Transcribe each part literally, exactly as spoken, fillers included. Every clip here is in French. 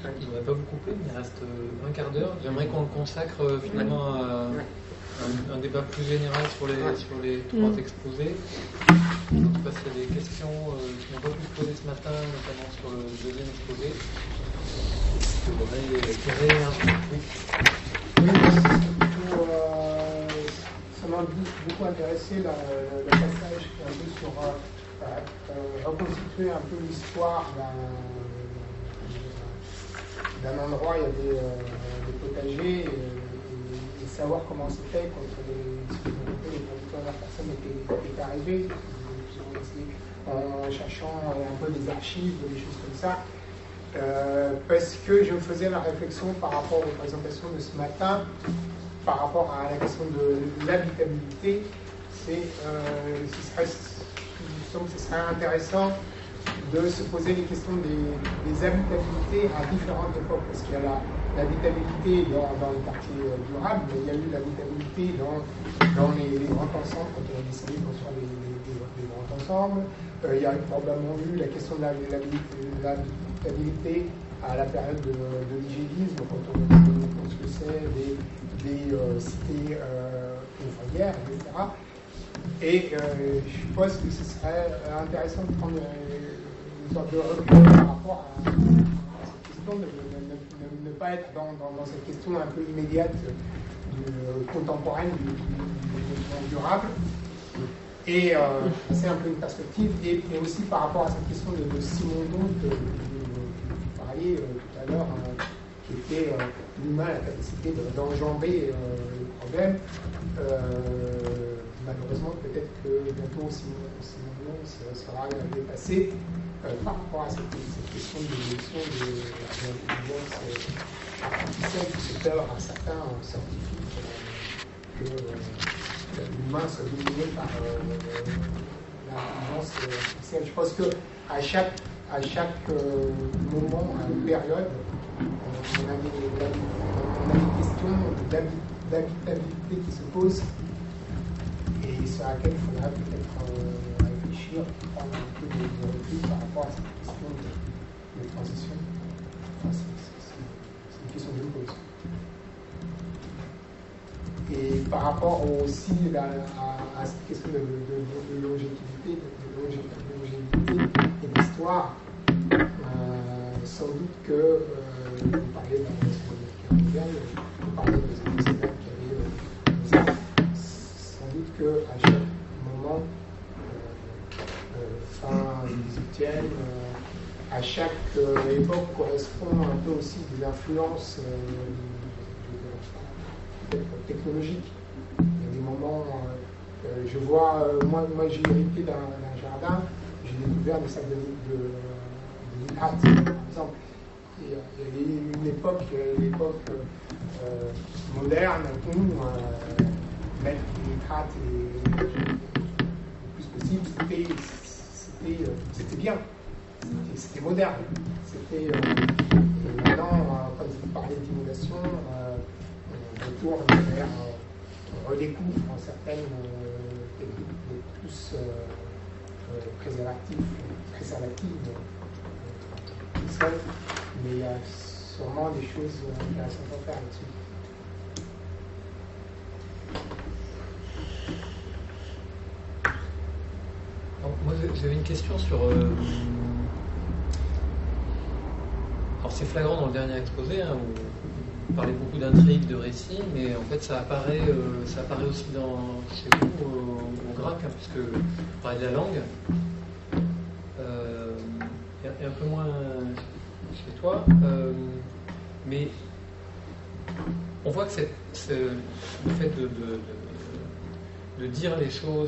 Je ne voudrais pas vous couper, mais il reste un quart d'heure. J'aimerais qu'on le consacre euh, finalement à un, un débat plus général sur les, sur les trois Mm. exposés. Je ne sais pas s'il y a des questions euh, qui n'ont pas pu se poser ce matin, notamment sur le deuxième exposé. Je voudrais éclairer un peu. Oui. Oui, surtout, euh, ça m'a beaucoup intéressé le, le passage qui est un peu sur euh, euh, reconstituer un peu l'histoire d'un d'un endroit. Il y avait euh, des potagers et, et, et savoir comment c'était quand les, les premières personnes étaient, étaient arrivées, en cherchant un peu des archives, des choses comme ça. Euh, parce que je me faisais la réflexion par rapport aux présentations de ce matin, par rapport à la question de l'habitabilité, c'est euh, ce serait, je me que ce serait intéressant de se poser les questions des, des habitabilités à différentes époques, parce qu'il y a l'habitabilité dans, dans les quartiers durables, mais il y a eu l'habitabilité dans, dans les, les grands ensembles, quand on a décidé de construire les, les, les, les grands ensembles. Euh, il y a probablement eu la question de l'habitabilité à la période de, de l'hygiénisme, quand on construisait des, des euh, cités euh, ouvrières, et cetera. Et euh, je pense que ce serait intéressant de prendre une sorte de recul par rapport à, à cette question, de ne pas être dans, dans, dans cette question un peu immédiate, du, contemporaine du, du, du développement durable. Et euh, c'est un peu une perspective, et, et aussi par rapport à cette question de, de Simondon, que vous parliez euh, tout à l'heure, euh, qui était euh, l'humain, la capacité d'enjamber euh, le problème. Euh, malheureusement, peut-être que bientôt Simondon sera dépassé euh, par rapport à cette, cette question de l'évolution de l'intelligence artificielle qui se peur à certains scientifiques euh, que euh, l'humain soit dominé par euh, l'intelligence artificielle. Je pense qu'à chaque, à chaque euh, moment, à une période, on a des, on a des questions d'habitabilité qui se posent et sur laquelle il faudra peut-être euh, réfléchir, prendre un peu de, de recul par rapport à cette question de, de transition. Enfin, c'est une question que je me pose. Et par rapport aussi à, à, à cette question de, de, de, de longévité, de, de longévité et d'histoire, euh, sans doute que euh, vous parlez de la relation mondiale, vous parlez de cette société qui avait des armes, sans doute qu'à chaque moment, euh, euh, fin du dix-huitième, euh, à chaque euh, époque correspond un peu aussi des influences euh, technologique. Il y a des moments, euh, je vois, euh, moi, moi j'ai hérité d'un jardin, j'ai découvert des sacs de, de, de nitrates, par exemple. Et, euh, il y a une époque, l'époque euh, moderne, où euh, mettre des nitrates et, le plus possible, c'était euh, bien, c'était moderne. C'était, euh, et maintenant, euh, quand vous parlez d'innovation, euh, on retourne vers, on redécouvre certaines euh, techniques beaucoup plus euh, euh, préservatives, préservatives euh, mais il y a sûrement des choses intéressantes à faire là-dessus. Moi, j'avais une question sur. Euh... Alors, c'est flagrant dans le dernier exposé, hein, où vous parlez beaucoup d'intrigues, de récits, mais en fait, ça apparaît, euh, ça apparaît aussi dans, chez vous, au, au Gracq, hein, puisque vous parlez de la langue, euh, et un peu moins chez toi, euh, mais on voit que c'est, c'est le fait de, de, de, de dire les choses.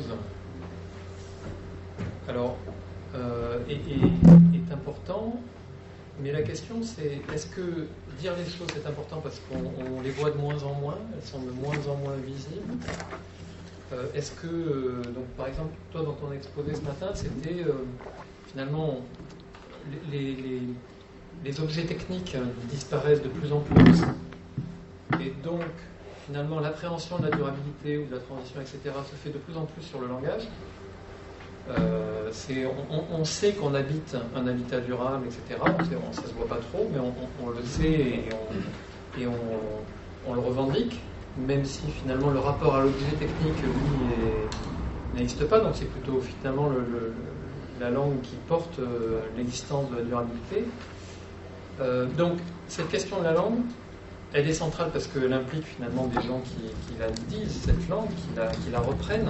Alors, euh, est, est, est important, mais la question c'est, est-ce que dire les choses est important parce qu'on les voit de moins en moins, elles sont de moins en moins visibles. euh, Est-ce que, euh, donc par exemple, toi dans ton exposé ce matin, c'était euh, finalement les, les, les objets techniques disparaissent de plus en plus, et donc finalement l'appréhension de la durabilité ou de la transition, et cetera, se fait de plus en plus sur le langage. Euh, Euh, on, on sait qu'on habite un habitat durable, et cetera. On, ça ne se voit pas trop, mais on, on, on le sait et, on, et on, on le revendique, même si finalement le rapport à l'objet technique, lui, n'existe pas. Donc c'est plutôt finalement le, le, la langue qui porte euh, l'existence de la durabilité. Euh, donc cette question de la langue, elle est centrale parce qu'elle implique finalement des gens qui, qui la disent, cette langue, qui la, qui la reprennent.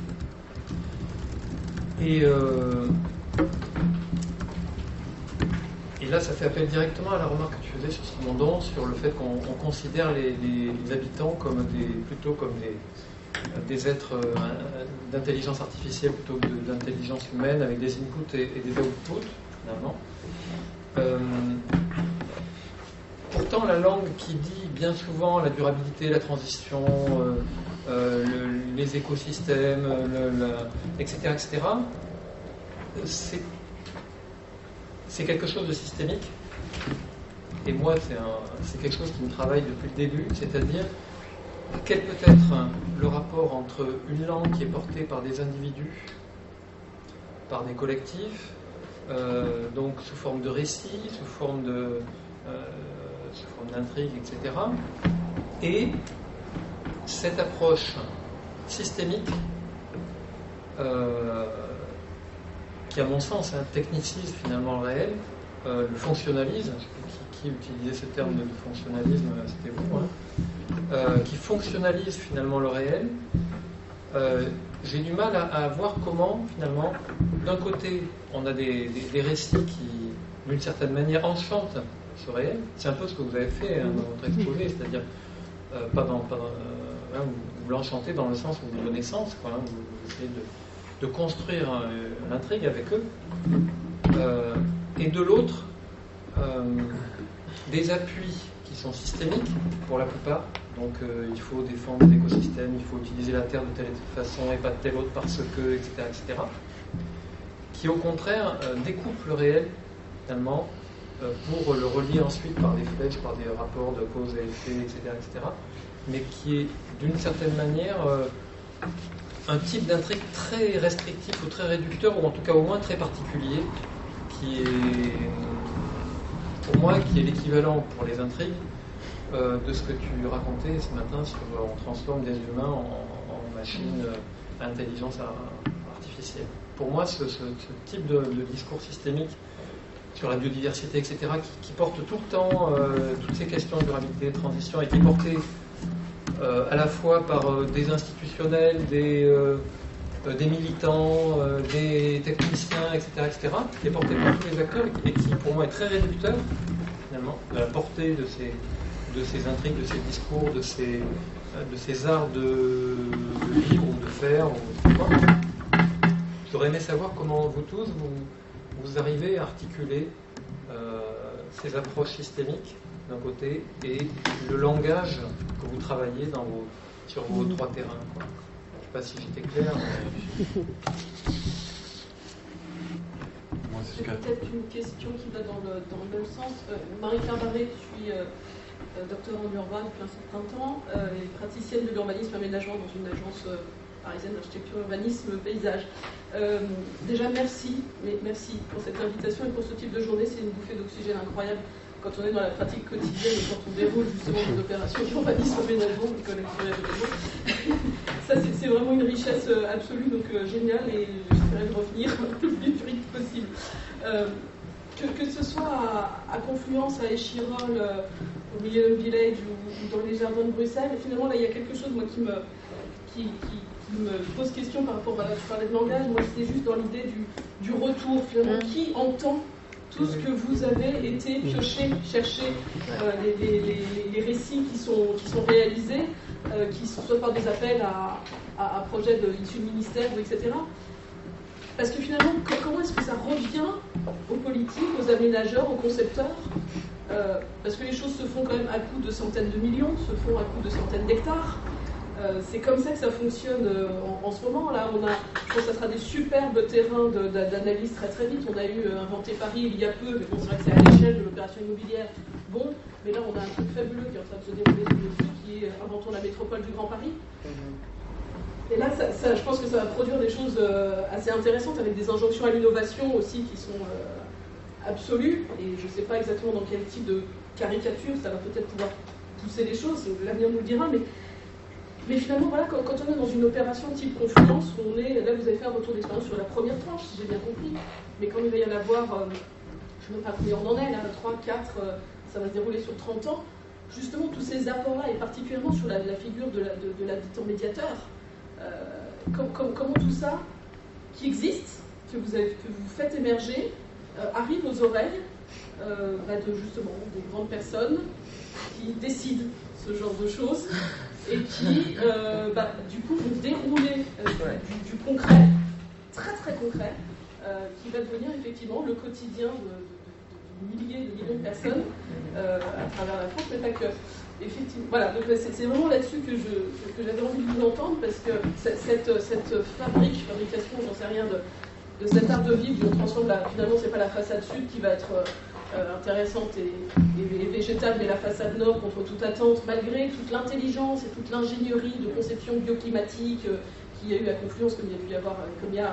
Et, euh, et là, ça fait appel directement à la remarque que tu faisais sur Simondon, sur le fait qu'on considère les, les, les habitants comme des, plutôt comme des, des êtres euh, d'intelligence artificielle plutôt que d'intelligence humaine, avec des inputs et, et des outputs, finalement. Euh, pourtant, la langue qui dit bien souvent la durabilité, la transition, euh, euh, le, les écosystèmes, le, le, et cetera, et cetera, c'est, c'est quelque chose de systémique. Et moi, c'est, un, c'est quelque chose qui me travaille depuis le début, c'est-à-dire quel peut être le rapport entre une langue qui est portée par des individus, par des collectifs, euh, donc sous forme de récits, sous forme de euh, sous forme d'intrigue, et cetera. Et cette approche systémique, euh, qui à mon sens hein, technicise finalement le réel, euh, le fonctionnalise, je sais plus qui, qui utilisait ce terme de fonctionnalisme, c'était vous, hein, euh, qui fonctionnalise finalement le réel, euh, j'ai du mal à, à voir comment finalement, d'un côté, on a des, des, des récits qui, d'une certaine manière, enchantent ce réel. C'est un peu ce que vous avez fait hein, dans votre exposé, c'est-à-dire euh, pas dans, pas dans euh, hein, vous, vous l'enchantez dans le sens où vous donnez sens, quoi, hein, vous, vous essayez de, de construire euh, l'intrigue avec eux. Euh, et de l'autre, euh, des appuis qui sont systémiques pour la plupart. Donc euh, il faut défendre l'écosystème, il faut utiliser la terre de telle façon et pas de telle autre parce que, et cetera, et cetera. Qui au contraire euh, découpent le réel finalement euh, pour le relier ensuite par des flèches, par des rapports de cause et effet, et cetera, et cetera. Mais qui est d'une certaine manière euh, un type d'intrigue très restrictif ou très réducteur, ou en tout cas au moins très particulier, qui est pour moi qui est l'équivalent pour les intrigues euh, de ce que tu racontais ce matin sur euh, on transforme des humains en, en machines euh, à intelligence artificielle. Pour moi, ce, ce, ce type de, de discours systémique sur la biodiversité, et cetera, qui, qui porte tout le temps euh, toutes ces questions de durabilité, de transition, et qui est porté euh, à la fois par euh, des institutionnels, des, euh, euh, des militants, euh, des techniciens, et cetera, et cetera, qui est porté par tous les acteurs et qui, pour moi, est très réducteur, finalement, de la portée de ces, de ces intrigues, de ces discours, de ces, de ces arts de, de vivre ou de faire, ou quoi. J'aurais aimé savoir comment vous tous, vous, vous arrivez à articuler euh, ces approches systémiques d'un côté et le langage que vous travaillez dans vos, sur vos trois terrains, quoi. Je ne sais pas si j'étais clair. Mais... C'est peut-être une question qui va dans le, dans le même sens. Euh, Marie-Claire Barré, je suis euh, doctorante en urbain depuis un certain temps euh, et praticienne de l'urbanisme aménagement dans une agence euh, parisienne d'architecture, urbanisme, paysage. Euh, déjà, merci, mais merci pour cette invitation et pour ce type de journée. C'est une bouffée d'oxygène incroyable quand on est dans la pratique quotidienne et quand on déroule justement des opérations d'urbanisme, aménagement, des collectivités. Ça, c'est, c'est vraiment une richesse absolue, donc euh, génial, et j'essaierai de revenir le plus vite possible. Euh, que, que ce soit à, à Confluence, à Échirol, euh, au Millennium Village ou, ou dans les jardins de Bruxelles, et finalement, là, il y a quelque chose, moi, qui me... Qui, qui, me pose question par rapport à la, je parlais de langage, moi c'était juste dans l'idée du, du retour finalement, qui entend tout ce que vous avez été pioché, cherché, euh, les, les, les, les récits qui sont, qui sont réalisés, euh, qui sont soit par des appels à, à, à projets de issus de ministères, et cetera. Parce que finalement, comment est-ce que ça revient aux politiques, aux aménageurs, aux concepteurs euh, parce que les choses se font quand même à coût de centaines de millions, se font à coût de centaines d'hectares. Euh, c'est comme ça que ça fonctionne euh, en, en ce moment. Là, on a, je pense que ça sera des superbes terrains de, de, d'analyse très très vite. On a eu euh, inventé Paris il y a peu, mais bon, c'est vrai que c'est à l'échelle de l'opération immobilière. Bon, mais là, on a un truc fabuleux qui est en train de se dérouler sous nos yeux, qui est euh, inventons la métropole du Grand Paris. Et là, ça, ça, je pense que ça va produire des choses euh, assez intéressantes avec des injonctions à l'innovation aussi qui sont euh, absolues. Et je ne sais pas exactement dans quel type de caricature ça va peut-être pouvoir pousser les choses, l'avenir nous le dira, mais, mais finalement, voilà, quand, quand on est dans une opération type Confluence, on est, là vous avez fait un retour d'expérience sur la première tranche, si j'ai bien compris, mais quand il va y en avoir, euh, je ne sais pas combien on en est, là, trois, quatre, euh, ça va se dérouler sur trente ans, justement tous ces apports-là, et particulièrement sur la, la figure de, la, de, de l'habitant médiateur, euh, com, com, comment tout ça, qui existe, que vous, avez, que vous faites émerger, euh, arrive aux oreilles euh, bah de justement des grandes personnes qui décident ce genre de choses et qui, euh, bah, du coup, vont dérouler euh, du, du concret, très très concret, euh, qui va devenir effectivement le quotidien de, de, de, de milliers, de millions de personnes euh, à travers la France, mais pas que. Effectivement, voilà, donc c'est, c'est vraiment là-dessus que, je, que, que j'avais envie de vous entendre, parce que cette, cette fabrique, fabrication, j'en sais rien, de, de cet art de vivre, on transforme la, finalement, c'est pas la façade sud qui va être euh, intéressante et, et, et végétale, mais la façade nord contre toute attente, malgré toute l'intelligence et toute l'ingénierie de conception bioclimatique euh, qu'il y a eu à Confluence, comme il y a pu y avoir, comme il y a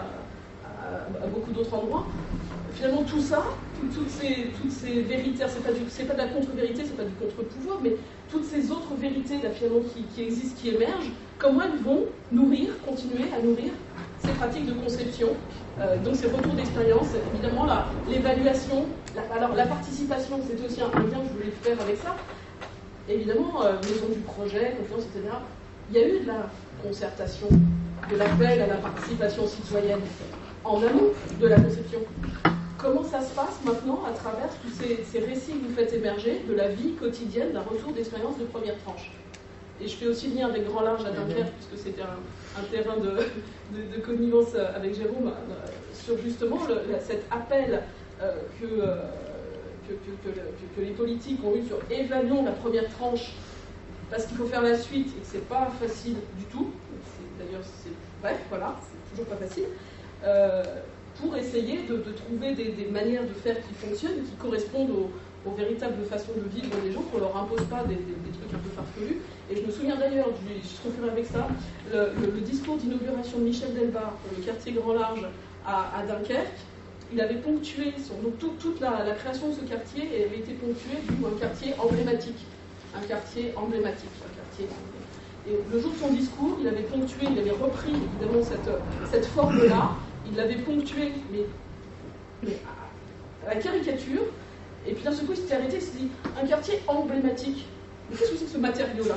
à, à, à beaucoup d'autres endroits. Finalement, tout ça, tout, toutes, ces, toutes ces vérités, c'est pas, du, c'est pas de la contre-vérité, c'est pas du contre-pouvoir, mais toutes ces autres vérités là, finalement, qui, qui existent, qui émergent, comment elles vont nourrir, continuer à nourrir ces pratiques de conception, euh, donc ces retours d'expérience, évidemment la, l'évaluation, la, alors la participation, c'est aussi un lien que je voulais faire avec ça, évidemment, euh, maison du projet, Confluence, et cetera. Il y a eu de la concertation, de l'appel à la participation citoyenne en amont de la conception. Comment ça se passe maintenant à travers tous ces, ces récits que vous faites émerger de la vie quotidienne d'un retour d'expérience de première tranche? Et je fais aussi le lien avec Grand Large à Dunkerque, puisque c'était un, un terrain de, de, de connivence avec Jérôme, euh, sur justement le, la, cet appel euh, que, euh, que, que, que, que, que les politiques ont eu sur évaluons la première tranche, parce qu'il faut faire la suite et que c'est pas facile du tout. C'est, d'ailleurs, c'est, bref, voilà, c'est toujours pas facile. Euh, pour essayer de, de trouver des, des manières de faire qui fonctionnent, qui correspondent aux, aux véritables façons de vivre des gens, qu'on ne leur impose pas des, des, des trucs un peu farfelus. Et je me souviens d'ailleurs, je, je se confirme avec ça, le, le, le discours d'inauguration de Michel Delbar pour le quartier Grand Large à, à Dunkerque. Il avait ponctué, son, donc tout, toute la, la création de ce quartier avait été ponctuée d'un quartier emblématique. Un quartier emblématique, un quartier emblématique. Et le jour de son discours, il avait ponctué, il avait repris évidemment cette, cette forme-là, il l'avait ponctué, mais, mais à, à la caricature, et puis d'un seul coup, il s'était arrêté, il s'est dit, un quartier emblématique. Mais qu'est-ce que c'est que ce matériau-là?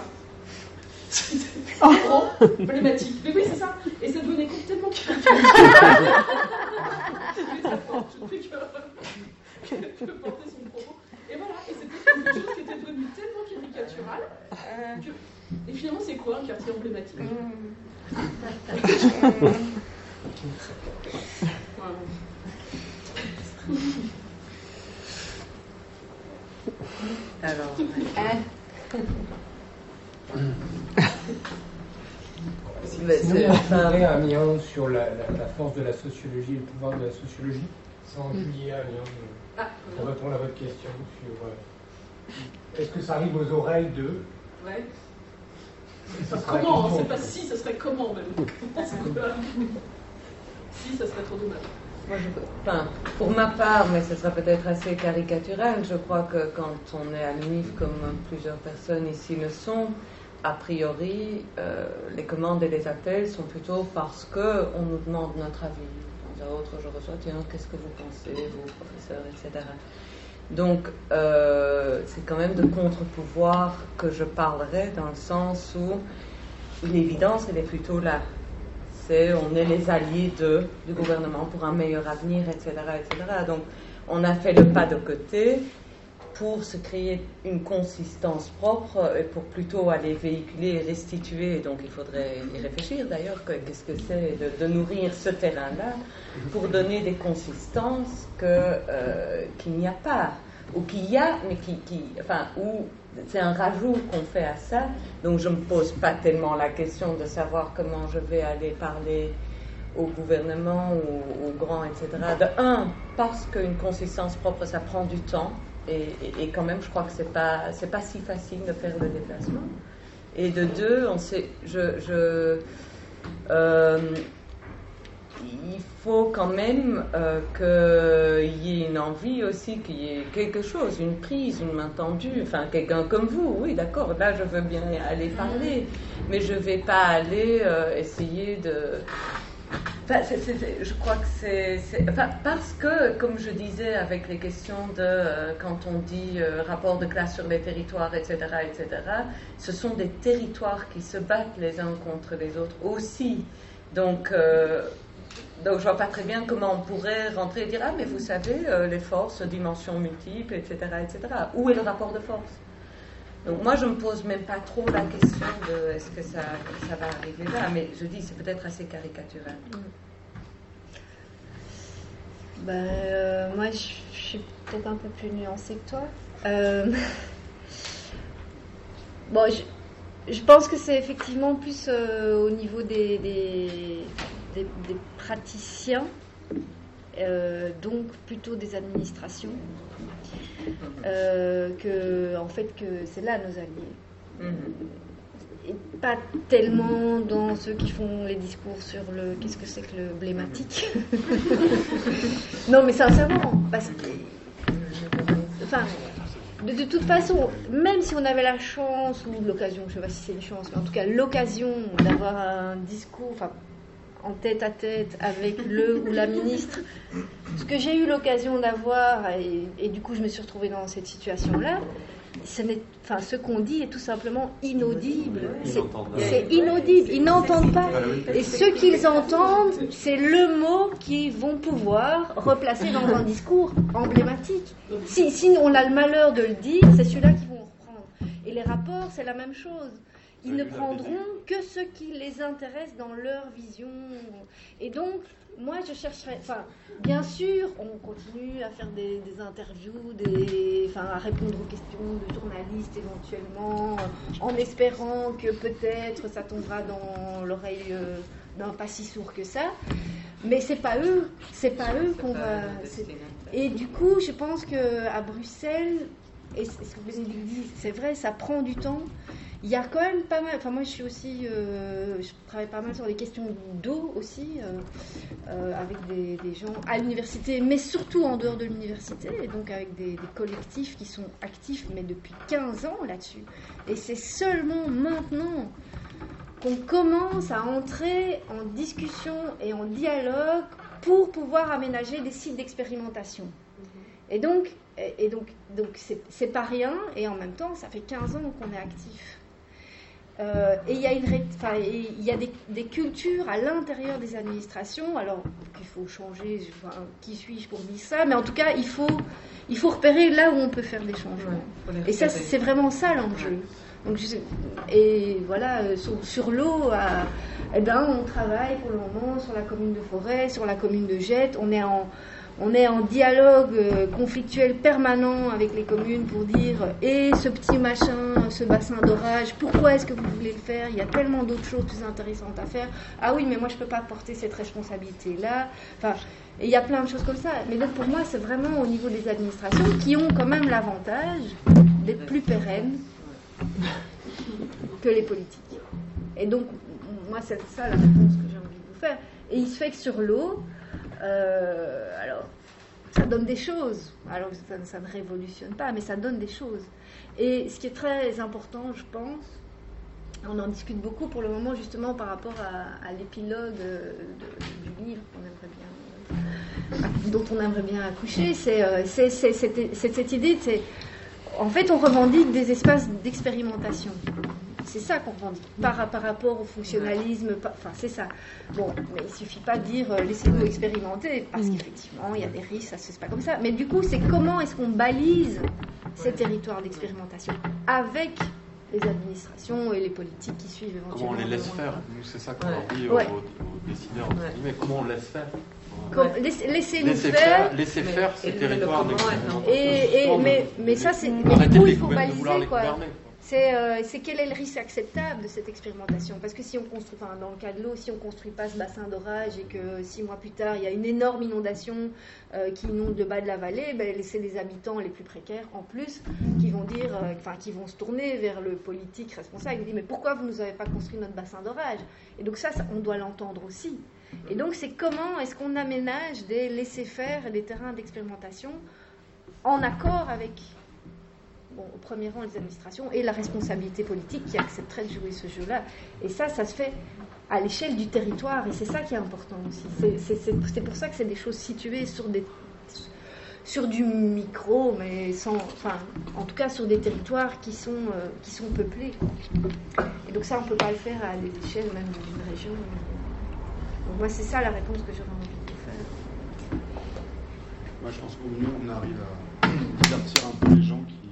Emblématique. Mais oui, c'est ça. Et ça devenait tellement caricatural. Je prie que, que, que porter son propos. Et voilà, et c'était quelque chose qui était devenu tellement caricatural que... Et finalement, c'est quoi un quartier emblématique? Voilà. Alors, Sinon, on ferait un lien sur la, la, la force de la sociologie et le pouvoir de la sociologie. Sans Julie, un lien Ah, pour répondre à votre question sur euh, est-ce que ça arrive aux oreilles de. Ouais. Ça comment, c'est pas si, ça serait comment même. Si, ça serait trop dommage. Moi, je, enfin, pour ma part, mais ce sera peut-être assez caricatural, je crois que quand on est à l'U N I F, comme plusieurs personnes ici le sont, a priori, euh, les commandes et les appels sont plutôt parce qu'on nous demande notre avis. Dans un autre, je reçois, tiens, qu'est-ce que vous pensez, vous, professeurs, et cetera. Donc, euh, c'est quand même de contre-pouvoir que je parlerai, dans le sens où l'évidence, elle est plutôt là. C'est, on est les alliés de, du gouvernement pour un meilleur avenir, et cetera, et cetera. Donc, on a fait le pas de côté pour se créer une consistance propre et pour plutôt aller véhiculer et restituer. Donc, il faudrait y réfléchir d'ailleurs, que, qu'est-ce que c'est de, de nourrir ce terrain-là pour donner des consistances que, euh, qu'il n'y a pas, ou qu'il y a, mais qui, qui enfin, où c'est un rajout qu'on fait à ça. Donc, je ne me pose pas tellement la question de savoir comment je vais aller parler au gouvernement ou aux grands, et cetera. De un, parce qu'une consistance propre, ça prend du temps. Et, et, et quand même, je crois que c'est pas, c'est pas si facile de faire le déplacement. Et de deux, on sait, je, je, Euh, il faut quand même euh, qu'il y ait une envie aussi, qu'il y ait quelque chose, une prise, une main tendue, enfin quelqu'un comme vous, oui d'accord, là je veux bien aller parler, mais je ne vais pas aller euh, essayer de... Enfin, c'est, c'est, c'est, je crois que c'est... c'est enfin, parce que, comme je disais avec les questions de... Euh, quand on dit euh, rapport de classe sur les territoires, et cetera, et cetera, ce sont des territoires qui se battent les uns contre les autres aussi. Donc... Euh, Donc, je ne vois pas très bien comment on pourrait rentrer et dire « Ah, mais vous savez, euh, les forces, dimensions multiples, et cetera, et cetera. Où est le rapport de force ?» Donc, moi, je ne me pose même pas trop la question de « Est-ce que ça, ça va arriver là ?» Mais je dis, c'est peut-être assez caricatural. Ben, euh, moi, je, je suis peut-être un peu plus nuancée que toi. Euh... Bon, je, je pense que c'est effectivement plus euh, au niveau des... des... Des, des praticiens, euh, donc plutôt des administrations, euh, que en fait que c'est là nos alliés. Mm-hmm. Et pas tellement dans ceux qui font les discours sur le qu'est-ce que c'est que le blématique. Non, mais sincèrement, parce que enfin. De, de toute façon, même si on avait la chance ou l'occasion, je ne sais pas si c'est une chance, mais en tout cas l'occasion d'avoir un discours, enfin en tête à tête avec le ou la ministre, ce que j'ai eu l'occasion d'avoir, et, et du coup je me suis retrouvée dans cette situation-là, ce, n'est, enfin, ce qu'on dit est tout simplement inaudible. C'est, c'est inaudible, ils n'entendent pas. Et ce qu'ils entendent, c'est le mot qu'ils vont pouvoir replacer dans un discours emblématique. Si, si on a le malheur de le dire, c'est celui-là qu'ils vont reprendre. Et les rapports, c'est la même chose. Ils ne prendront que ce qui les intéresse dans leur vision. Et donc, moi, je chercherais... Enfin, bien sûr, on continue à faire des, des interviews, des, enfin, à répondre aux questions de journalistes éventuellement, en espérant que peut-être ça tombera dans l'oreille euh, d'un pas si sourd que ça. Mais c'est pas eux, c'est pas eux qu'on va... C'est... Et du coup, je pense qu'à Bruxelles, et ce que vous avez dit, c'est vrai, ça prend du temps. Il y a quand même pas mal, enfin moi je suis aussi, euh, je travaille pas mal sur les questions d'eau aussi, euh, euh, avec des, des gens à l'université, mais surtout en dehors de l'université, et donc avec des, des collectifs qui sont actifs, mais depuis quinze ans là-dessus. Et c'est seulement maintenant qu'on commence à entrer en discussion et en dialogue pour pouvoir aménager des sites d'expérimentation. Et donc, et, et donc, donc c'est, c'est pas rien, et en même temps, ça fait quinze ans qu'on est actif. Euh, et il y a, une, enfin, il y a des, des cultures à l'intérieur des administrations, alors qu'il faut changer, enfin, qui suis-je pour dire ça, mais en tout cas, il faut, il faut repérer là où on peut faire des changements. Ouais, et ça, c'est vraiment ça l'enjeu. Donc, je, et voilà, sur, sur l'eau, à, eh ben, on travaille pour le moment sur la commune de Forêt, sur la commune de Jette, on est en... On est en dialogue euh, conflictuel permanent avec les communes pour dire et ce petit machin, ce bassin d'orage, pourquoi est-ce que vous voulez le faire ? Il y a tellement d'autres choses plus intéressantes à faire. Ah oui, mais moi je ne peux pas porter cette responsabilité-là. Enfin, et il y a plein de choses comme ça. Mais donc pour moi, c'est vraiment au niveau des administrations qui ont quand même l'avantage d'être plus pérennes que les politiques. Et donc, moi, c'est ça la réponse que j'ai envie de vous faire. Et il se fait que sur l'eau, Euh, alors, ça donne des choses. Alors, ça, ça ne révolutionne pas, mais ça donne des choses. Et ce qui est très important, je pense, on en discute beaucoup pour le moment, justement, par rapport à, à l'épilogue de, de, du livre qu'on aimerait bien, dont on aimerait bien accoucher. C'est, c'est, c'est, c'est, c'est cette idée, c'est, en fait, on revendique des espaces d'expérimentation. C'est ça qu'on revendique, par, par rapport au fonctionnalisme, par, enfin c'est ça. Bon, mais il ne suffit pas de dire euh, laissez-nous expérimenter, parce qu'effectivement, il y a des risques, ça ne se fait pas comme ça. Mais du coup, c'est comment est-ce qu'on balise ces territoires d'expérimentation avec les administrations et les politiques qui suivent éventuellement. Comment on les laisse faire ? Nous, c'est ça qu'on ouais. dit aux, ouais. aux décideurs. Ouais. Mais comment on laisse faire ? Comme, laissez, laissez-nous laissez faire, faire, laissez faire ces territoires d'expérimentation. Et, et, mais, mais ça, c'est. Mais du coup, il faut baliser quoi. C'est, euh, c'est quel est le risque acceptable de cette expérimentation? Parce que si on construit, enfin, dans le cas de l'eau, si on ne construit pas ce bassin d'orage et que six mois plus tard, il y a une énorme inondation euh, qui inonde le bas de la vallée, ben, c'est les habitants les plus précaires en plus qui vont dire, euh, enfin, qui vont se tourner vers le politique responsable. Ils vont dire, mais pourquoi vous ne nous avez pas construit notre bassin d'orage? Et donc ça, ça, on doit l'entendre aussi. Et donc c'est comment est-ce qu'on aménage des laissés-faire et des terrains d'expérimentation en accord avec... Bon, au premier rang, les administrations et la responsabilité politique qui accepterait de jouer ce jeu-là. Et ça, ça se fait à l'échelle du territoire, et c'est ça qui est important aussi. C'est, c'est, c'est, c'est pour ça que c'est des choses situées sur, des, sur du micro, mais sans, enfin, en tout cas sur des territoires qui sont, euh, qui sont peuplés. Et donc ça, on ne peut pas le faire à des échelles même d'une région. Donc moi, c'est ça la réponse que j'aurais envie de faire. Moi, je pense qu'au mieux, on arrive à divertir un peu les gens qui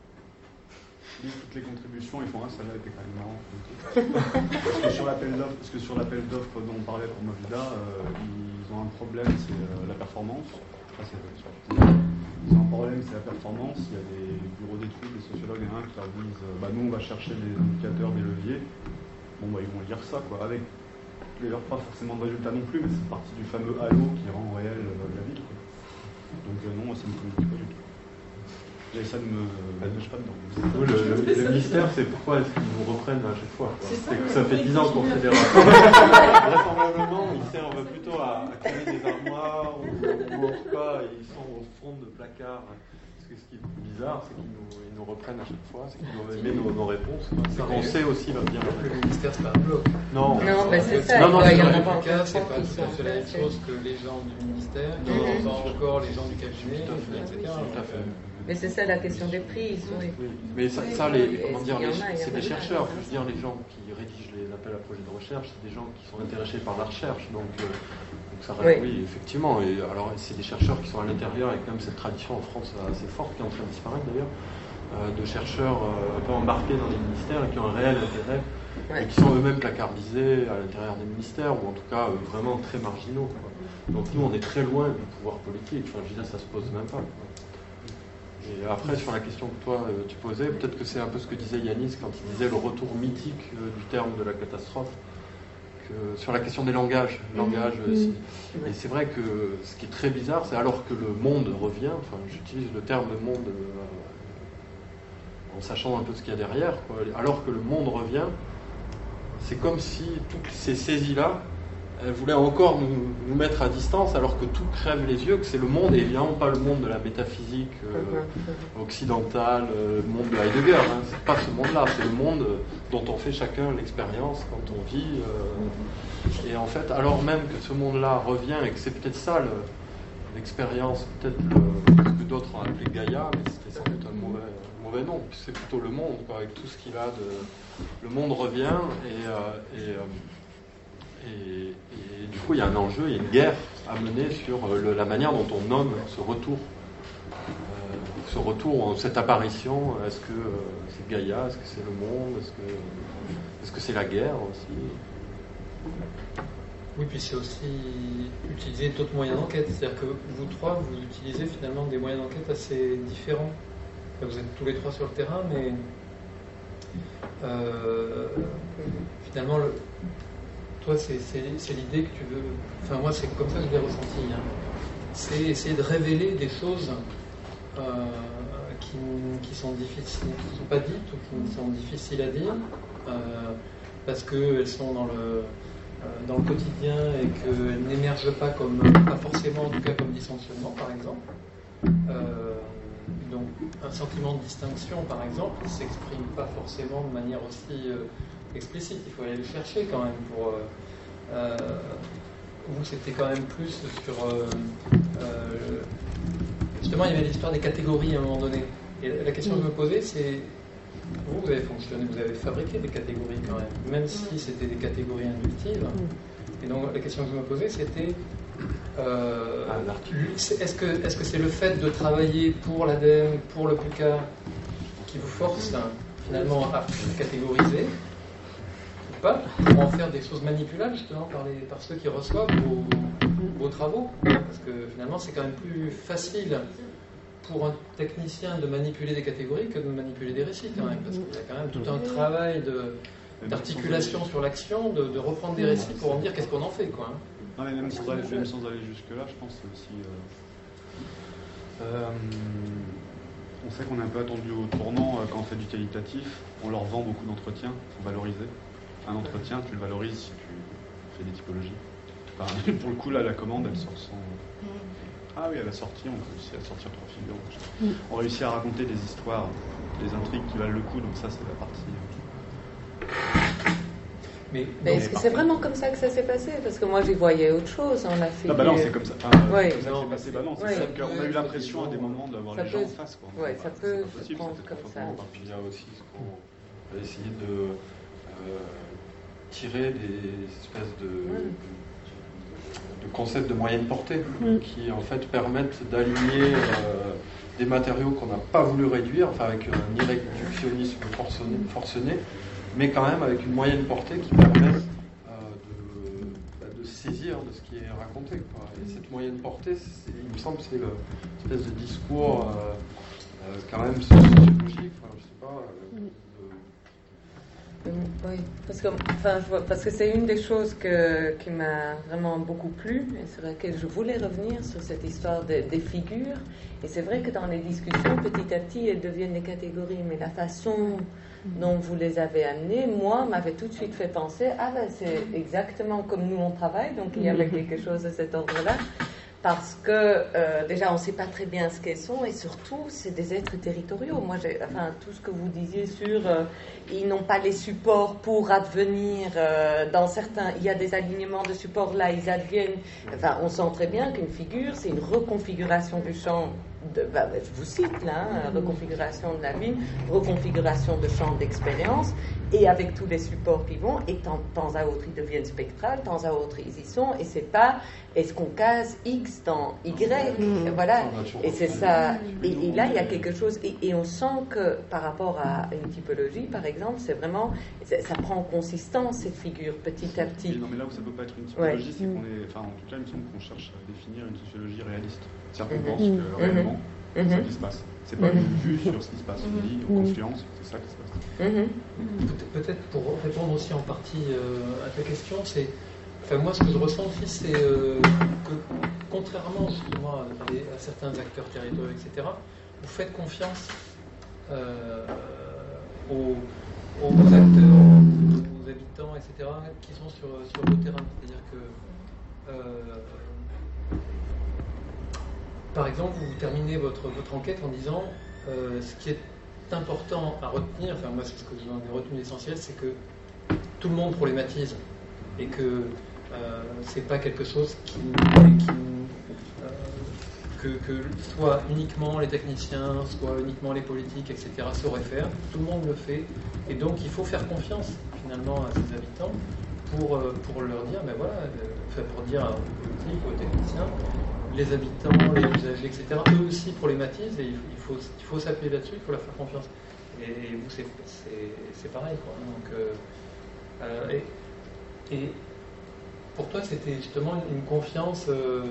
toutes les contributions, ils font ah, celle-là était quand même marrant. Parce que sur l'appel d'offres, parce que sur l'appel d'offres dont on parlait pour Movida, euh, ils ont un problème, c'est euh, la performance. Ah, c'est, ils ont un problème, c'est la performance. Il y a des bureaux d'études, des sociologues, il y en a un qui leur disent euh, bah, nous, on va chercher des indicateurs, des leviers. Bon, bah, ils vont lire ça, quoi, avec d'ailleurs pas forcément de résultats non plus, mais c'est partie du fameux halo qui rend réel euh, la ville. Quoi. Donc, euh, non, ça ne me communique pas du tout. Et ça ne me pêche pas dedans. Oui, le, le, le mystère, c'est pourquoi est-ce qu'ils nous reprennent à chaque fois. C'est, c'est que ça fait dix ans qu'on fait des rapports. Vraisemblablement, ils servent plutôt à, à créer des armoires, ou, ou en tout cas, ils sont au fond de placards. Parce que ce qui est bizarre, c'est qu'ils nous, ils nous reprennent à chaque fois, c'est qu'ils nous aimer nos, nos réponses. C'est qu'on sait aussi va bien. Le ministère, c'est pas un bloc. Non, non mais c'est ça. Non, non, il y en a pas cas, c'est pas c'est la même chose que les gens du ministère, non, pas encore les gens du cabinet, et cetera. Tout à fait. Mais c'est ça la question des prix. Oui. Oui. Mais ça, ça les, comment dire, les, c'est des chercheurs. Je veux dire, les gens qui rédigent les appels à projets de recherche, c'est des gens qui sont intéressés par la recherche. Donc, euh, donc ça reste, oui. oui, effectivement. Et alors, c'est des chercheurs qui sont à l'intérieur, avec même cette tradition en France assez forte, qui est en train de disparaître d'ailleurs, euh, de chercheurs euh, un peu embarqués dans les ministères et qui ont un réel intérêt, ouais. Et qui sont eux-mêmes placardisés à l'intérieur des ministères, ou en tout cas euh, vraiment très marginaux. Quoi. Donc nous, on est très loin du pouvoir politique. Enfin, je veux dire, ça se pose même pas. Quoi. Et après, sur la question que toi euh, tu posais, peut-être que c'est un peu ce que disait Yanis quand il disait le retour mythique euh, du terme de la catastrophe, que, sur la question des langages. Langage, mmh. si, et c'est vrai que ce qui est très bizarre, c'est alors que le monde revient, enfin j'utilise le terme de monde euh, en sachant un peu ce qu'il y a derrière, quoi, alors que le monde revient, c'est comme si toutes ces saisies-là, elle voulait encore nous, nous mettre à distance alors que tout crève les yeux, que c'est le monde, et évidemment pas le monde de la métaphysique euh, occidentale, euh, le monde de Heidegger, hein, c'est pas ce monde-là, c'est le monde dont on fait chacun l'expérience quand on vit. Euh, et en fait, alors même que ce monde-là revient, et que c'est peut-être ça le, l'expérience, peut-être le, ce que d'autres ont appelé Gaïa, mais c'était sans doute un mauvais, mauvais nom, c'est plutôt le monde, quoi, avec tout ce qu'il a de... Le monde revient, et... Euh, et euh, Et, et du coup, il y a un enjeu, il y a une guerre à mener sur le, la manière dont on nomme ce retour. Euh, ce retour, cette apparition, est-ce que euh, c'est Gaïa, est-ce que c'est le monde, est-ce que, est-ce que c'est la guerre aussi? Oui, puis c'est aussi utiliser d'autres moyens d'enquête. C'est-à-dire que vous trois, vous utilisez finalement des moyens d'enquête assez différents. Vous êtes tous les trois sur le terrain, mais euh, finalement, le... Toi, c'est, c'est, c'est l'idée que tu veux... Enfin, moi, c'est comme ça que je l'ai ressenti. Hein. C'est essayer de révéler des choses euh, qui, qui sont difficiles, qui ne sont pas dites ou qui sont difficiles à dire, euh, parce qu'elles sont dans le, euh, dans le quotidien et qu'elles n'émergent pas comme, pas forcément, en tout cas, comme dysfonctionnement, par exemple. Euh, donc, un sentiment de distinction, par exemple, ne s'exprime pas forcément de manière aussi... Euh, explicite, il faut aller le chercher quand même pour... Euh, euh, vous, c'était quand même plus sur... Euh, euh, justement, il y avait l'histoire des catégories à un moment donné. Et la question que je me posais, c'est... Vous, vous avez fonctionné, vous avez fabriqué des catégories quand même, même si c'était des catégories inductives. Et donc, la question que je me posais, c'était... Euh, ah, est-ce que, est-ce que c'est le fait de travailler pour l'A D E M, pour le P U C A, qui vous force hein, finalement à catégoriser pas, pour en faire des choses manipulables justement par, les, par ceux qui reçoivent vos, vos travaux, parce que finalement c'est quand même plus facile pour un technicien de manipuler des catégories que de manipuler des récits quand même, parce qu'il y a quand même tout un travail de, d'articulation sur l'action, de, de reprendre des récits pour en dire qu'est-ce qu'on en fait, quoi. Non, mais même sans aller, même sans aller jusque-là, je pense que c'est aussi... Euh, euh, on sait qu'on est un peu attendu au tournant euh, quand on fait du qualitatif. On leur vend beaucoup d'entretiens, il faut valoriser. Un entretien, tu le valorises si tu fais des typologies. Enfin, pour le coup, là, la commande, elle sort sans... Ah oui, à la sortie, on réussit à sortir trois figures. On réussit à raconter des histoires, des intrigues qui valent le coup, donc ça, c'est la partie... Mais, mais est-ce que c'est vraiment comme ça que ça s'est passé? Parce que moi, j'y voyais autre chose. On a fait. Ah bah non, c'est comme ça. Enfin, ouais. Comme ça que c'est passé. Bah non, c'est ouais. ça qu'on a eu l'impression à des moments d'avoir les gens en face. Oui, ça peut se prendre comme ça. Puis il y a aussi ce qu'on va essayer de euh, tirer des espèces de, ouais. de, de concepts de moyenne portée mm. qui en fait permettent d'aligner euh, des matériaux qu'on n'a pas voulu réduire, enfin avec un irréductionnisme forcené, forcené mais quand même avec une moyenne portée qui permet euh, de, bah, de saisir de ce qui est raconté, quoi. Et cette moyenne portée, il me semble que c'est l'espèce de discours euh, euh, quand même sociologique, enfin, je sais pas. Euh, de... Oui, parce que, enfin, je vois, parce que c'est une des choses que, qui m'a vraiment beaucoup plu, et sur laquelle je voulais revenir, sur cette histoire de, des figures. Et c'est vrai que dans les discussions, petit à petit, elles deviennent des catégories, mais la façon dont vous les avez amenées, moi, m'avait tout de suite fait penser, ah ben c'est exactement comme nous on travaille, donc il y avait quelque chose de cet ordre-là, parce que euh, déjà on ne sait pas très bien ce qu'elles sont, et surtout c'est des êtres territoriaux. Moi, j'ai, enfin, tout ce que vous disiez sur, euh, ils n'ont pas les supports pour advenir, euh, dans certains, il y a des alignements de supports là, ils adviennent, enfin, on sent très bien qu'une figure, c'est une reconfiguration du champ. De, bah, je vous cite là, hein, reconfiguration de la ville, reconfiguration de champ d'expérience, et avec tous les supports qui vont, et de temps à autre ils deviennent spectrales, de temps à autre ils y sont, et c'est pas est-ce qu'on case X dans Y, mmh. voilà, et c'est ça, et, et là il y a quelque chose, et, et on sent que par rapport à une typologie par exemple, c'est vraiment, ça, ça prend en consistance cette figure petit à petit. Non mais là où ça peut pas être une typologie, ouais. c'est qu'on est, enfin en tout cas il me semble qu'on cherche à définir une sociologie réaliste. C'est-à-dire qu'on pense que mmh. réellement, mmh. c'est ça qui se passe. C'est pas mmh. une vue sur ce qui se passe. On dit en confluence, c'est ça qui se passe. Mmh. Peut- peut-être pour répondre aussi en partie euh, à ta question, c'est, enfin moi ce que je ressens aussi, c'est euh, que contrairement justement à, des, à certains acteurs territoriaux, et cetera, vous faites confiance euh, aux, aux acteurs, aux habitants, et cetera, qui sont sur, sur le terrain. C'est-à-dire que euh, par exemple, vous terminez votre, votre enquête en disant euh, ce qui est important à retenir, enfin moi c'est ce que j'en ai retenu l'essentiel, c'est que tout le monde problématise et que euh, c'est pas quelque chose qui, qui euh, que, que soit uniquement les techniciens, soit uniquement les politiques, et cetera sauraient faire. Tout le monde le fait et donc il faut faire confiance finalement à ses habitants pour, euh, pour leur dire, ben voilà, euh, enfin, pour dire aux politiques, aux techniciens, les habitants, les usagers, et cetera, eux aussi problématisent et il faut, il faut s'appuyer là-dessus, il faut leur faire confiance. Et, et vous, c'est, c'est, c'est pareil, quoi. Donc, euh, euh, et, et pour toi, c'était justement une confiance euh,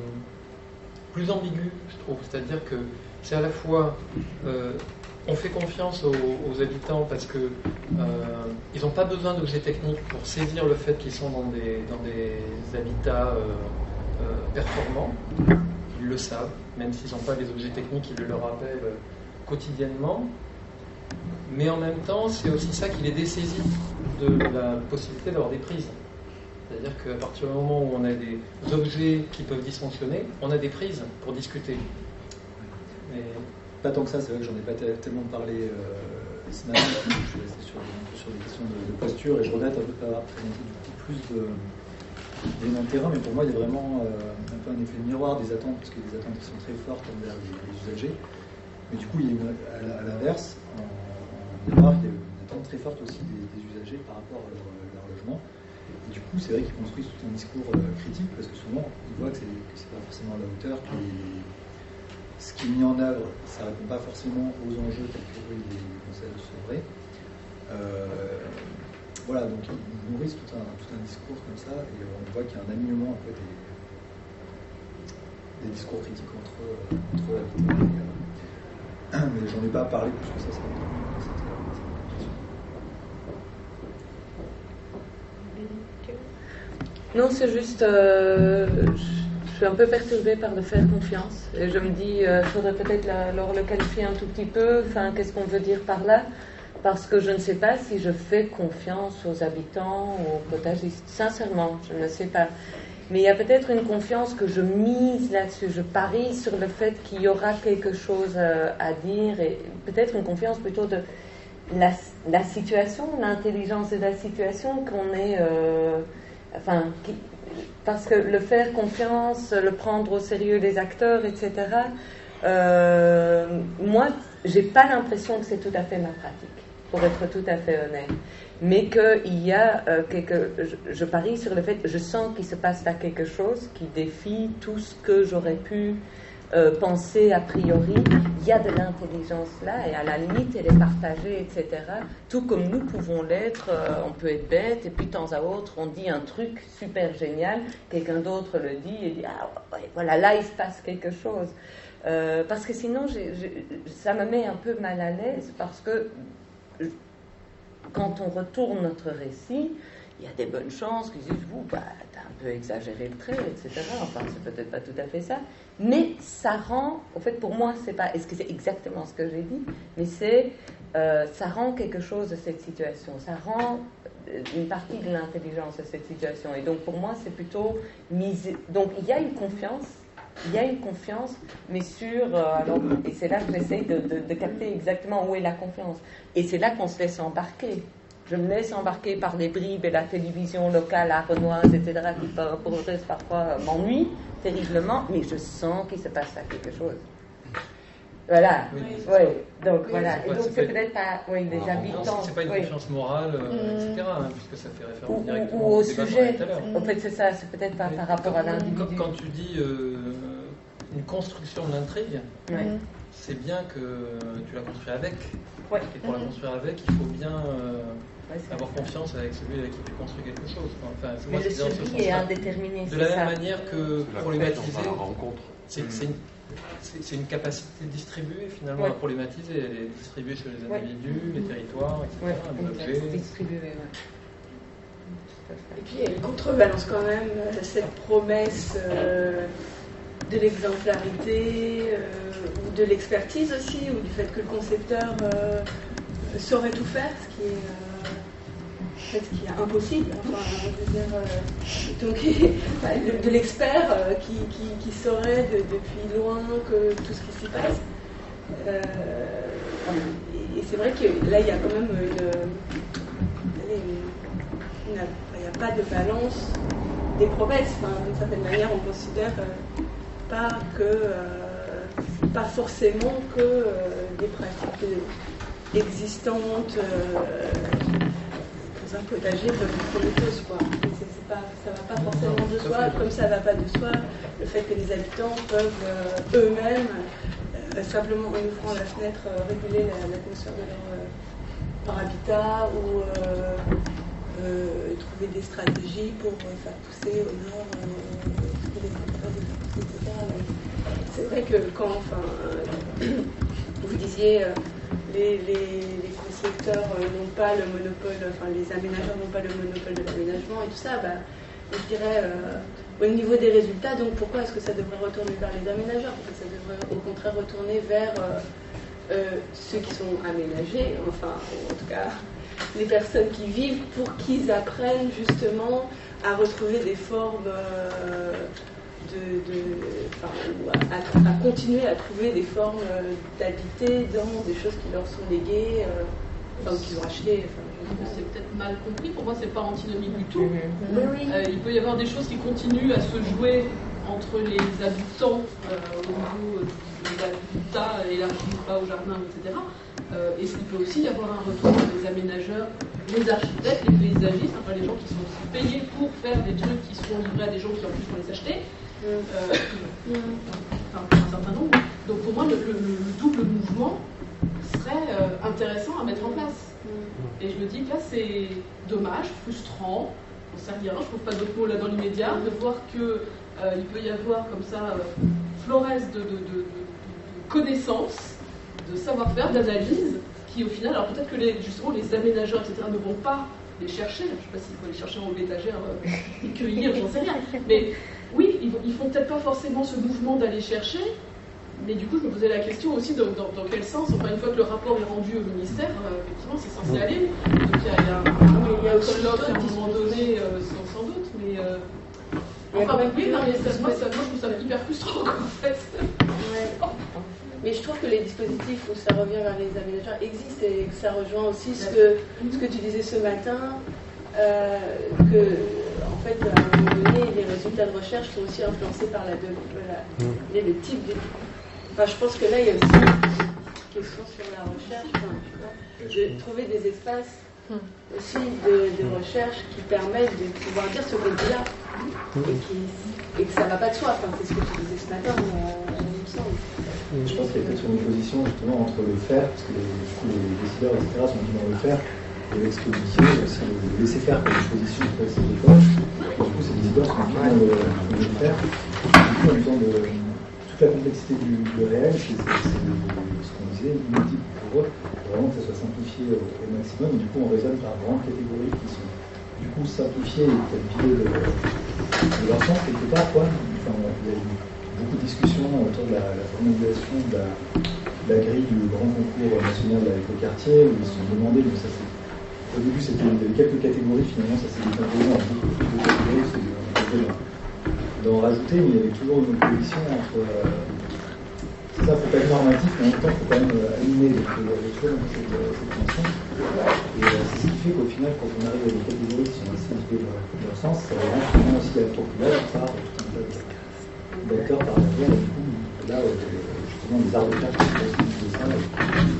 plus ambiguë, je trouve. C'est-à-dire que c'est à la fois, euh, on fait confiance aux, aux habitants parce que euh, ils n'ont pas besoin d'objets techniques pour saisir le fait qu'ils sont dans des, dans des habitats euh, Euh, performants, ils le savent, même s'ils n'ont pas les objets techniques, ils le leur rappellent euh, quotidiennement, mais en même temps, c'est aussi ça qui les dessaisit de la possibilité d'avoir des prises. C'est-à-dire qu'à partir du moment où on a des objets qui peuvent dysfonctionner, on a des prises pour discuter. Mais... Pas tant que ça, c'est vrai que j'en ai pas t- tellement parlé euh, ce matin, je suis resté sur, sur des questions de, de posture, et je regrette un peu de pas avoir présenté du coup plus de... d'éléments de terrain, mais pour moi il y a vraiment euh, un peu un effet miroir des attentes, parce qu'il y a des attentes qui sont très fortes envers les, les usagers, mais du coup il y a une, à, à l'inverse, en, en miroir, il y a une attente très forte aussi des, des usagers par rapport à leur, leur logement, et du coup c'est vrai qu'ils construisent tout un discours euh, critique, parce que souvent ils voient que c'est, que c'est pas forcément à la hauteur, que les, ce qui est mis en œuvre, ça répond pas forcément aux enjeux tels que eux ils considèrent sont vrais. Euh, Voilà, donc ils nourrissent tout un, tout un discours comme ça, et on voit qu'il y a un alignement en fait, des, des discours critiques entre, entre la mais j'en ai pas parlé plus que ça. ça Non, c'est juste, euh, je suis un peu perturbée par le faire confiance. Et je me dis, il euh, faudrait peut-être alors le qualifier un tout petit peu. Enfin, qu'est-ce qu'on veut dire par là? Parce que je ne sais pas si je fais confiance aux habitants ou aux potagistes. Sincèrement, je ne sais pas. Mais il y a peut-être une confiance que je mise là-dessus. Je parie sur le fait qu'il y aura quelque chose euh, à dire. Et peut-être une confiance plutôt de la, la situation, l'intelligence de la situation qu'on est... Euh, Enfin, qui, parce que le faire confiance, le prendre au sérieux les acteurs, et cetera. Euh, moi, j'ai pas l'impression que c'est tout à fait ma pratique, pour être tout à fait honnête. Mais qu'il y a euh, quelque, je, je parie sur le fait, je sens qu'il se passe là quelque chose qui défie tout ce que j'aurais pu euh, penser a priori. Il y a de l'intelligence là, et à la limite, elle est partagée, et cetera. Tout comme nous pouvons l'être, euh, on peut être bête, et puis de temps à autre, on dit un truc super génial, quelqu'un d'autre le dit, et dit, ah ouais, voilà, là, il se passe quelque chose. Euh, parce que sinon, j'ai, j'ai, ça me met un peu mal à l'aise, parce que quand on retourne notre récit, il y a des bonnes chances qu'ils disent, vous, bah, t'as un peu exagéré le trait, et cetera. Enfin, c'est peut-être pas tout à fait ça. Mais ça rend, en fait, pour moi, c'est pas, est-ce que c'est exactement ce que j'ai dit, mais c'est, euh, ça rend quelque chose de cette situation. Ça rend une partie de l'intelligence de cette situation. Et donc, pour moi, c'est plutôt mise. Donc, il y a une confiance. Il y a une confiance, mais sur... Euh, alors, et c'est là que j'essaye de, de, de capter exactement où est la confiance. Et c'est là qu'on se laisse embarquer. Je me laisse embarquer par les bribes et la télévision locale arenoise, et cetera, qui pour parfois m'ennuie terriblement, mais je sens qu'il se passe là quelque chose. Voilà. Oui, oui. Donc oui, voilà. Et donc c'est peut-être pas oui, des ah, habitants. C'est pas une confiance oui. morale, euh, et cetera, hein, puisque ça fait référence ou, directement ou au au sujet. En fait, c'est ça. C'est peut-être pas mais par rapport quand, à l'individu. Quand, quand tu dis euh, une construction de l'intrigue, oui. c'est bien que tu la construis avec. Ouais. Et pour mm-hmm. la construire avec, il faut bien euh, ouais, avoir ça. confiance avec celui avec qui tu construis quelque chose. Enfin, c'est mais moi, le suivi est indéterminé. De la même ça. manière que problématiser, c'est c'est une, c'est une capacité distribuée finalement ouais. à problématiser. Elle est distribuée sur les individus, ouais. les territoires, et cetera. Ouais. Les objets. Distribuée, ouais. Et puis il y a une contrebalance quand même, cette promesse euh, de l'exemplarité euh, ou de l'expertise aussi, ou du fait que le concepteur euh, saurait tout faire, ce qui est, euh, en fait, ce qui est impossible. Enfin, je veux dire, euh, donc, de, de l'expert euh, qui, qui, qui saurait de, depuis loin que tout ce qui s'y passe. Euh, et, et c'est vrai que là, il y a quand même une, une, une il n'y a pas de balance des promesses. Enfin, d'une certaine manière, on considère euh, pas que, euh, pas forcément que euh, des pratiques existantes euh, dans un potager peuvent être prometteuses, quoi. C'est, c'est pas, ça va pas forcément de soi, comme ça va pas de soi le fait que les habitants peuvent euh, eux-mêmes, euh, simplement en ouvrant la fenêtre, euh, réguler la- l'atmosphère de leur, euh, leur habitat ou euh, Euh, trouver des stratégies pour euh, faire pousser au nord euh, ce que les agriculteurs de faire pousser, et cetera. Mais c'est vrai que quand, enfin, euh, vous disiez, euh, les, les, les constructeurs euh, n'ont pas le monopole, enfin les aménageurs n'ont pas le monopole de l'aménagement et tout ça, bah, je dirais euh, au niveau des résultats, donc pourquoi est-ce que ça devrait retourner vers les aménageurs? En fait, ça devrait au contraire retourner vers euh, euh, ceux qui sont aménagés, enfin, en tout cas, les personnes qui vivent, pour qu'ils apprennent justement à retrouver des formes euh, de, de enfin, à, à continuer à trouver des formes d'habiter dans des choses qui leur sont léguées, euh, enfin qu'ils ont achetées. Enfin, c'est peut-être mal compris. Pour moi, c'est pas antinomique du tout. Oui, oui. Euh, il peut y avoir des choses qui continuent à se jouer entre les habitants euh, au niveau de l'habitat élargi ou pas au jardin, et cetera. Euh, et il peut aussi y avoir un retour des aménageurs, les architectes, les paysagistes, enfin les gens qui sont aussi payés pour faire des trucs qui seront livrés à des gens qui en plus vont les acheter, euh, enfin un certain nombre. Donc pour moi, le, le, le double mouvement serait euh, intéressant à mettre en place. Et je me dis que là, c'est dommage, frustrant, j'en sais rien, je trouve pas d'autres mots là dans l'immédiat, de voir que euh, il peut y avoir comme ça euh, florès de, de, de, de, de connaissances de savoir-faire, d'analyse, qui au final, alors peut-être que les, justement les aménageurs, et cetera, ne vont pas les chercher, je ne sais pas s'il faut les chercher en haut de l'étagère euh, et cueillir, j'en sais rien, mais oui, ils, ils font peut-être pas forcément ce mouvement d'aller chercher, mais du coup je me posais la question aussi de, dans, dans quel sens, enfin une fois que le rapport est rendu au ministère, euh, effectivement c'est censé aller, donc il y a, il y a, il y a un colloque à un moment donné, euh, sans, sans doute, mais... Euh, enfin, oui, non, mais ça, moi, ça, moi je trouve ça hyper frustrant en fait. Ouais. Mais je trouve que les dispositifs où ça revient vers les aménageurs existent et que ça rejoint aussi ce que, ce que tu disais ce matin, euh, que en fait à un moment donné les résultats de recherche sont aussi influencés par la, de, la les, le type de... Enfin je pense que là il y a aussi une question sur la recherche, enfin, tu vois, de trouver des espaces aussi de, de recherche qui permettent de pouvoir dire ce qu'on dit là et, qui, et que ça ne va pas de soi, enfin, c'est ce que tu disais ce matin, euh, il me semble. Je pense qu'il y a peut-être une opposition justement entre le faire, parce que les, du coup, les décideurs, et cetera, sont venus dans le faire, et l'exposition, c'est le laisser faire comme exposition, c'est pas cette époque. Et du coup, ces décideurs sont venus dans le, dans le faire. Du coup, en même temps, de, toute la complexité du, du réel, c'est ce qu'on disait, multiple pour eux, vraiment que ça soit simplifié au, au maximum. Et du coup, on raisonne par grandes catégories qui sont du coup simplifiées et qualifiées de, de leur sens quelque part, quoi. Enfin, il y a eu beaucoup de discussions autour de la, la formalisation de la, de la grille du grand concours national de l'écoquartier, où ils se sont demandé, donc ça c'est, au début c'était il y avait quelques catégories, finalement ça s'est décomposé en beaucoup plus de catégories, c'est on d'en rajouter, mais il y avait toujours une opposition entre euh, c'est ça, il faut pas être normatif, mais en même temps il faut quand même euh, aligner, donc il y avait toujours cette, cette tension, et euh, c'est ce qui fait qu'au final quand on arrive à des catégories qui sont assez indiquées dans leur sens, ça rend finalement aussi la population par tout un tas de d'acteurs par exemple, et du coup, là, euh, justement, les arts de terre qui sont aussi de ça,